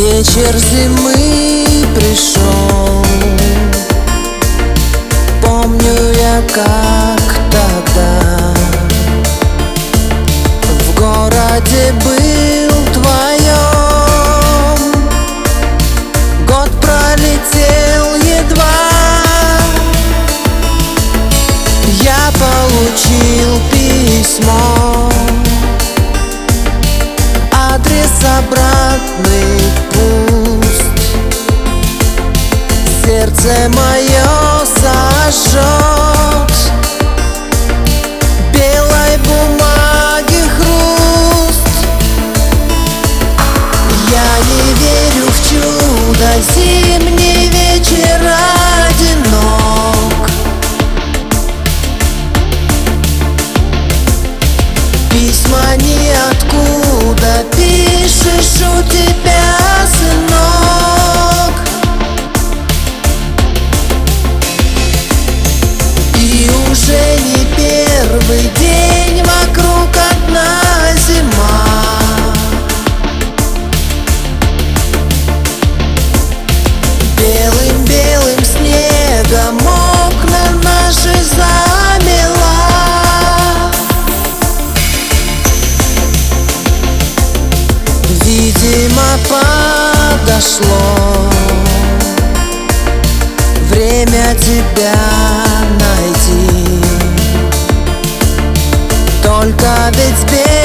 Вечер зимы пришел, помню я, как тогда в городе был твоем. Год пролетел едва, я получил письмо, адрес обратный пусть, сердце мое сожжет. Белой бумаги хруст, я не верю в чудо, зимний вечер одинок. Письма ниоткуда, пишешь у тебя, сынок. И уже не первый день вокруг одна зима. Белым-белым снегом окна наши замела. Видимо, подошло время тебя найти. Только ведь